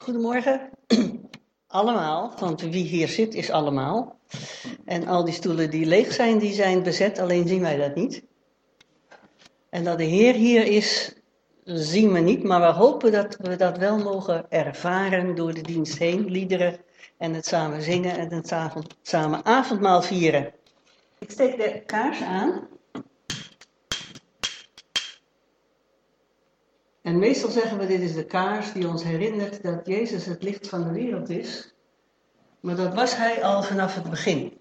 Goedemorgen, allemaal, want wie hier zit is allemaal. En al die stoelen die leeg zijn, die zijn bezet, alleen zien wij dat niet. En dat de Heer hier is, zien we niet, maar we hopen dat we dat wel mogen ervaren door de dienst heen, liederen en het samen zingen en het samen avondmaal vieren. Ik steek de kaars aan. En meestal zeggen we, dit is de kaars die ons herinnert dat Jezus het licht van de wereld is. Maar dat was hij al vanaf het begin.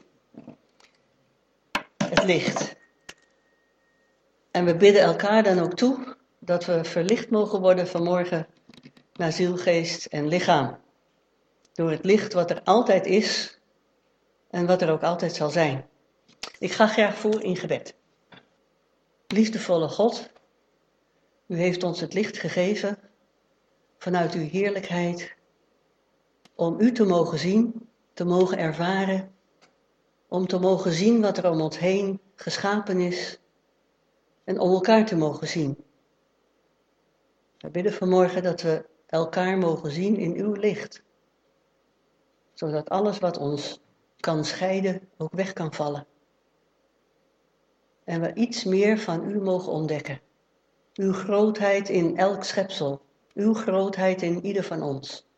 Het licht. En we bidden elkaar dan ook toe dat we verlicht mogen worden vanmorgen naar ziel, geest en lichaam. Door het licht wat er altijd is en wat er ook altijd zal zijn. Ik ga graag voor in gebed. Liefdevolle God, u heeft ons het licht gegeven vanuit uw heerlijkheid om u te mogen zien, te mogen ervaren, om te mogen zien wat er om ons heen geschapen is en om elkaar te mogen zien. We bidden vanmorgen dat we elkaar mogen zien in uw licht, zodat alles wat ons kan scheiden ook weg kan vallen. En we iets meer van u mogen ontdekken. Uw grootheid in elk schepsel, uw grootheid in ieder van ons.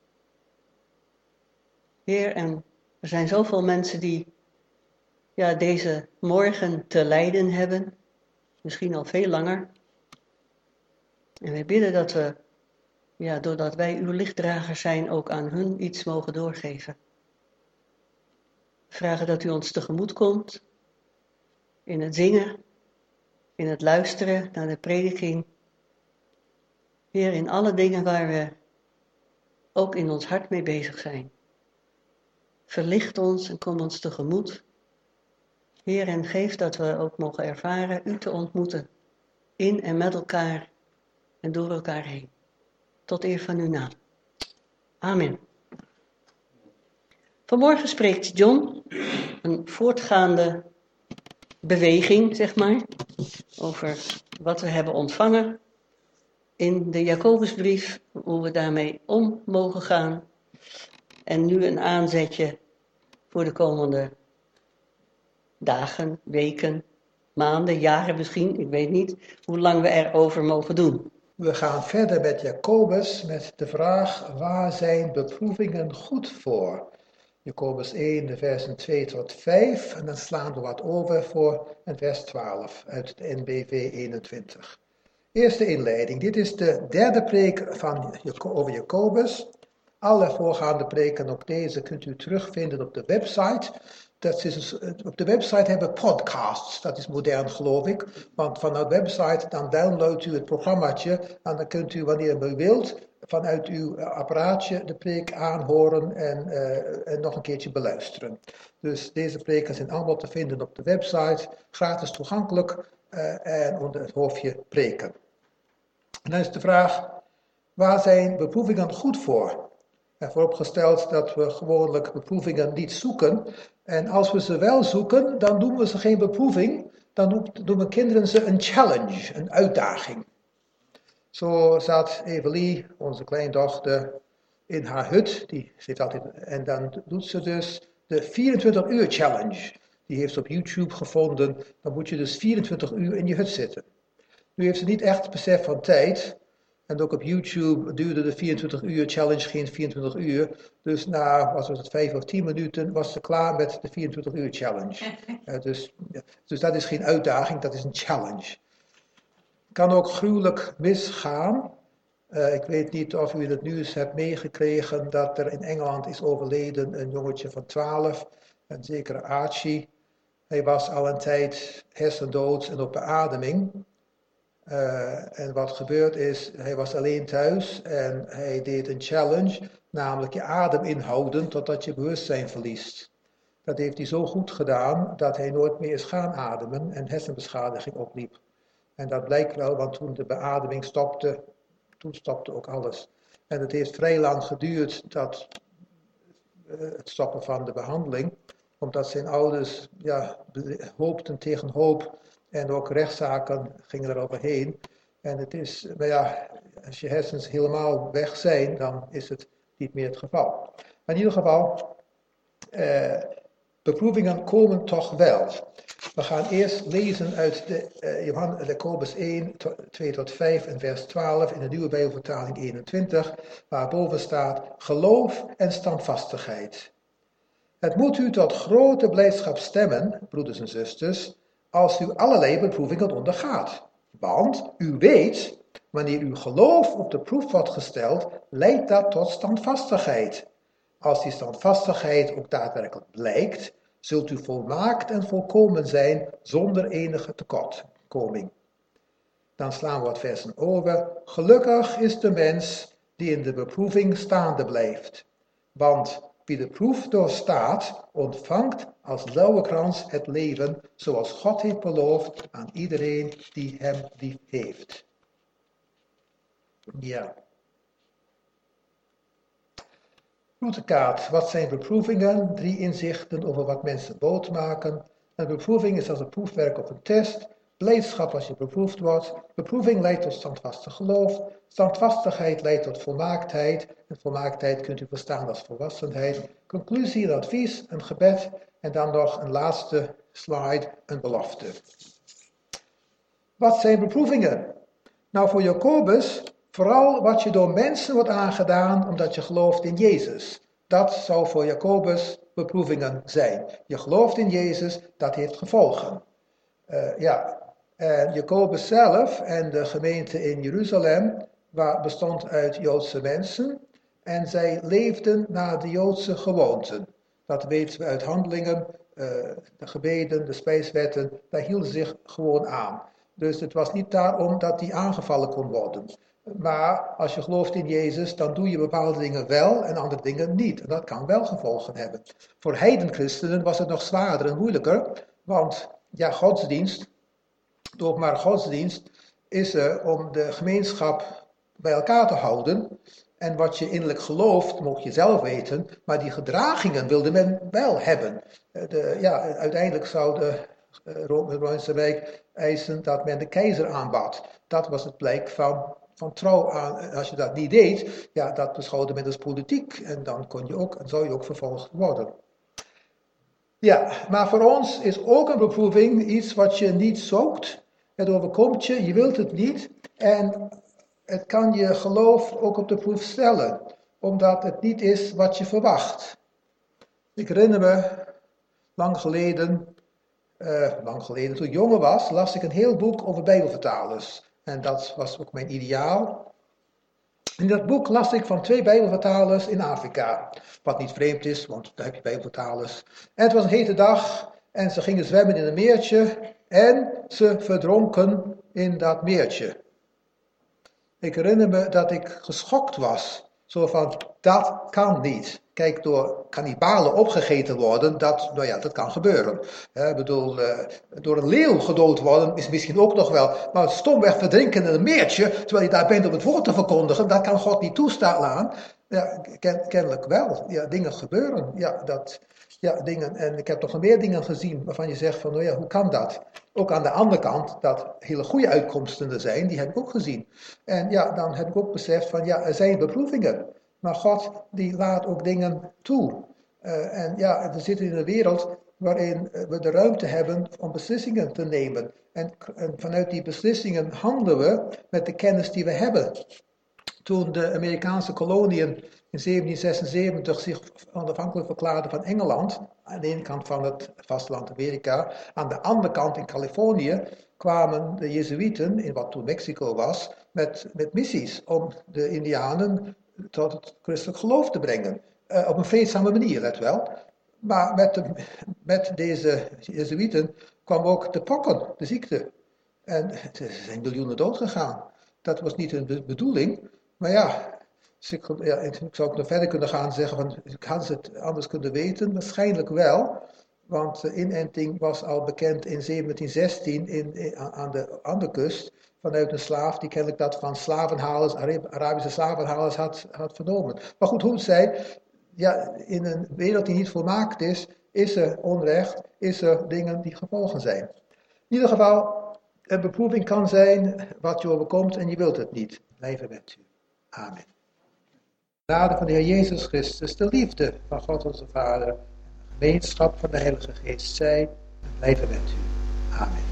Heer, en er zijn zoveel mensen die deze morgen te lijden hebben, misschien al veel langer. En wij bidden dat we, doordat wij uw lichtdragers zijn, ook aan hun iets mogen doorgeven. We vragen dat u ons tegemoet komt in het zingen, in het luisteren naar de prediking. Heer, in alle dingen waar we ook in ons hart mee bezig zijn. Verlicht ons en kom ons tegemoet. Heer, en geef dat we ook mogen ervaren u te ontmoeten, in en met elkaar en door elkaar heen. Tot eer van uw naam. Amen. Vanmorgen spreekt John, een voortgaande beweging, zeg maar, over wat we hebben ontvangen in de Jacobusbrief, hoe we daarmee om mogen gaan. En nu een aanzetje voor de komende dagen, weken, maanden, jaren misschien, ik weet niet hoe lang we erover mogen doen. We gaan verder met Jacobus met de vraag, waar zijn beproevingen goed voor? Jacobus 1, de versen 2 tot 5 en dan slaan we wat over voor het vers 12 uit de NBV 21. Eerste inleiding, dit is de derde preek over Jacobus. Alle voorgaande preken, ook deze, kunt u terugvinden op de website. Op de website hebben we podcasts, dat is modern geloof ik. Want vanuit de website dan downloadt u het programmaatje en dan kunt u wanneer u wilt vanuit uw apparaatje de preek aanhoren en nog een keertje beluisteren. Dus deze preken zijn allemaal te vinden op de website, gratis toegankelijk en onder het hoofdje preken. En dan is de vraag, waar zijn beproevingen goed voor? En vooropgesteld dat we gewoonlijk beproevingen niet zoeken. En als we ze wel zoeken, dan doen we ze geen beproeving. Dan doen kinderen ze een challenge, een uitdaging. Zo zat Evelie, onze kleindochter, in haar hut. En dan doet ze dus de 24 uur challenge. Die heeft ze op YouTube gevonden. Dan moet je dus 24 uur in je hut zitten. Nu heeft ze niet echt besef van tijd. En ook op YouTube duurde de 24 uur challenge geen 24 uur. Dus na 5 of 10 minuten was ze klaar met de 24 uur challenge. Dus dat is geen uitdaging, dat is een challenge. Kan ook gruwelijk misgaan. Ik weet niet of u in het nieuws hebt meegekregen dat er in Engeland is overleden een jongetje van 12. Een zekere Archie. Hij was al een tijd hersendood en op beademing. En wat gebeurd is, hij was alleen thuis en hij deed een challenge, namelijk je adem inhouden totdat je bewustzijn verliest. Dat heeft hij zo goed gedaan dat hij nooit meer is gaan ademen en hersenbeschadiging opliep. En dat blijkt wel, want toen de beademing stopte, toen stopte ook alles. En het heeft vrij lang geduurd, het stoppen van de behandeling, omdat zijn ouders hoopten tegen hoop. En ook rechtszaken gingen er overheen. En het is, als je hersens helemaal weg zijn, dan is het niet meer het geval. Maar in ieder geval, beproevingen komen toch wel. We gaan eerst lezen uit Jacobus 1, 2 tot 5 en vers 12 in de Nieuwe Bijbelvertaling 21, waarboven staat geloof en standvastigheid. Het moet u tot grote blijdschap stemmen, broeders en zusters, als u allerlei beproevingen ondergaat. Want u weet, wanneer uw geloof op de proef wordt gesteld, leidt dat tot standvastigheid. Als die standvastigheid ook daadwerkelijk blijkt, zult u volmaakt en volkomen zijn zonder enige tekortkoming. Dan slaan we wat versen over. Gelukkig is de mens die in de beproeving staande blijft. Want wie de proef doorstaat, ontvangt als lauwerkrans het leven, zoals God heeft beloofd aan iedereen die hem lief heeft. Ja. Routekaart, wat zijn beproevingen? 3 inzichten over wat mensen boos maken. Een beproeving is als een proefwerk of een test. Blijdschap als je beproefd wordt. Beproeving leidt tot standvastig geloof. Standvastigheid leidt tot volmaaktheid. En volmaaktheid kunt u verstaan als volwassenheid. Conclusie, een advies, een gebed. En dan nog een laatste slide, een belofte. Wat zijn beproevingen? Nou, voor Jacobus, vooral wat je door mensen wordt aangedaan omdat je gelooft in Jezus. Dat zou voor Jacobus beproevingen zijn. Je gelooft in Jezus, dat heeft gevolgen. En Jacobus zelf en de gemeente in Jeruzalem bestond uit Joodse mensen. En zij leefden naar de Joodse gewoonten. Dat weten we uit Handelingen, de gebeden, de spijswetten, daar hielden ze zich gewoon aan. Dus het was niet daarom dat die aangevallen kon worden. Maar als je gelooft in Jezus, dan doe je bepaalde dingen wel en andere dingen niet. En dat kan wel gevolgen hebben. Voor heidenchristenen was het nog zwaarder en moeilijker. Want ja, godsdienst, de openbare godsdienst, is er om de gemeenschap bij elkaar te houden. En wat je innerlijk gelooft, mocht je zelf weten. Maar die gedragingen wilde men wel hebben. Uiteindelijk zou de Romeinse Rijk eisen dat men de keizer aanbad. Dat was het blijk van trouw aan. Als je dat niet deed, ja, dat beschouwde men als politiek. En dan zou je ook vervolgd worden. Ja, maar voor ons is ook een beproeving iets wat je niet zoekt. Het overkomt je, je wilt het niet. En het kan je geloof ook op de proef stellen. Omdat het niet is wat je verwacht. Ik herinner me, lang geleden, toen ik jonger was, las ik een heel boek over Bijbelvertalers. En dat was ook mijn ideaal. In dat boek las ik van 2 Bijbelvertalers in Afrika. Wat niet vreemd is, want daar heb je Bijbelvertalers. En het was een hete dag en ze gingen zwemmen in een meertje en ze verdronken in dat meertje. Ik herinner me dat ik geschokt was. Zo van, dat kan niet. Kijk, door kannibalen opgegeten worden, dat kan gebeuren. Door een leeuw gedood worden is misschien ook nog wel. Maar stomweg verdrinken in een meertje, terwijl je daar bent om het woord te verkondigen, dat kan God niet toestaan. Ja, kennelijk wel. Ja, dingen gebeuren. Dingen. En ik heb nog meer dingen gezien waarvan je zegt van, hoe kan dat? Ook aan de andere kant, dat hele goede uitkomsten er zijn, die heb ik ook gezien. En ja, dan heb ik ook beseft van, er zijn beproevingen. Maar God, die laat ook dingen toe. We zitten in een wereld waarin we de ruimte hebben om beslissingen te nemen. En vanuit die beslissingen handelen we met de kennis die we hebben. Toen de Amerikaanse koloniën in 1776 zich onafhankelijk verklaarden van Engeland, aan de ene kant van het vasteland Amerika, aan de andere kant in Californië, kwamen de Jezuïeten, in wat toen Mexico was, met missies om de Indianen tot het christelijk geloof te brengen. Op een vreedzame manier, let wel. Maar met deze Jezuïeten kwam ook de pokken, de ziekte. En er zijn miljoenen dood gegaan. Dat was niet hun bedoeling. Maar ik zou ook nog verder kunnen gaan en zeggen van, hadden ze het anders kunnen weten? Waarschijnlijk wel. Want de inenting was al bekend in 1716 aan de kust. Vanuit een slaaf die kennelijk dat van slavenhalers, Arabische slavenhalers had vernomen. Maar goed, hoe het zij, in een wereld die niet volmaakt is er onrecht, is er dingen die gevolgen zijn. In ieder geval, een beproeving kan zijn wat je overkomt en je wilt het niet. Blijven met u. Amen. De genade van de Heer Jezus Christus, de liefde van God onze Vader en de gemeenschap van de Heilige Geest zij en blijven met u. Amen.